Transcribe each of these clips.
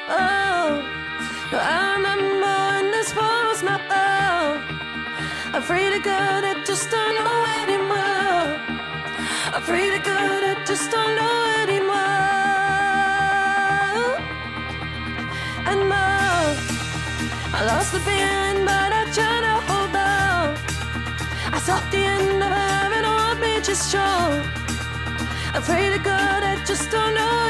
Oh, I'm not more in this was not afraid of God, I just don't know anymore. Afraid of God, I just don't know anymore. And more, I lost the feeling, but I try to hold on. I saw the end of having all me just strong. Afraid of God, I just don't know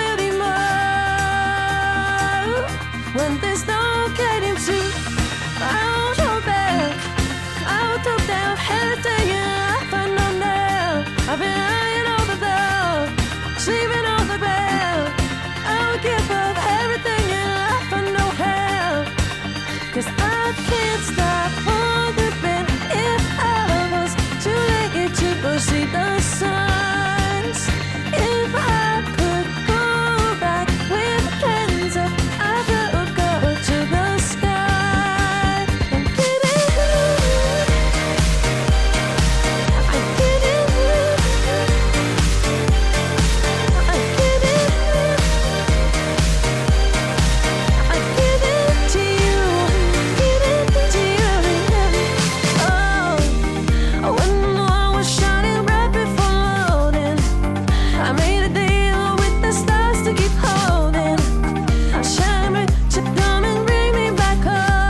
anymore. When there's no getting to, I'll hold back. I'll talk down everything I find on now. I've been lying all the love, sleeping on the bed. I'll give up everything and I find no help. 'Cause I can't stop wondering if I was too late to go see the signs. If I could go back with hands up, I would go to the sky and give it. I give it. I give it. I give it to you. Give it to you. Oh, when the light was shining right before loading, I made a deal with the stars to keep holding. Shine me to come and bring me back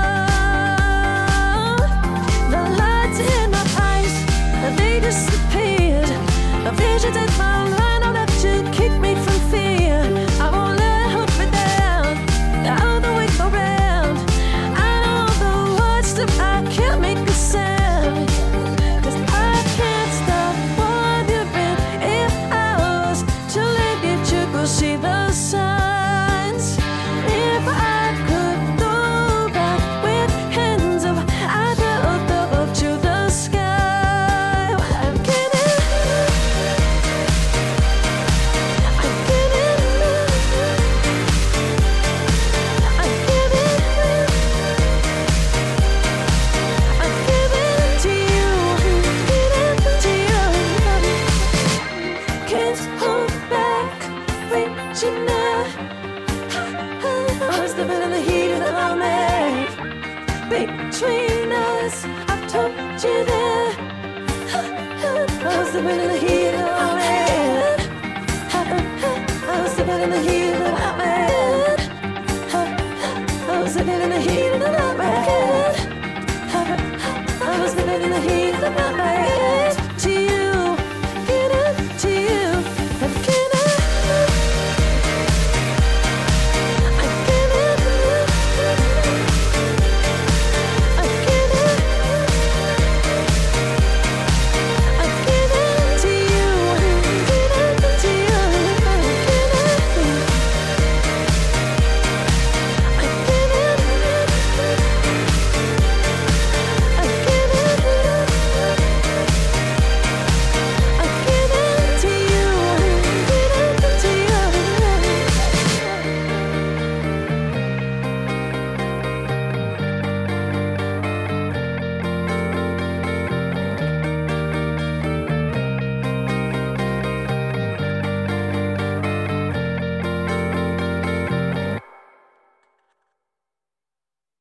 home. The lights in my eyes, they disappeared. A vision in my mind, all that to keep me from fear. I won't let it hold me down. All the way around, I know the words that I can't make a sound. 'Cause I can't stop wondering if I was too late to go see the signs. If I could go back with hands up, I'd go up to the sky. I'm kidding. I'm kidding. I'm kidding. I'm giving to you. Giving to you. Can't hold back, reaching out. I was living in the heat of the moment. Between us, I told you that. I was living in the heat of the moment. I was living in the heat of the moment. I was living in the heat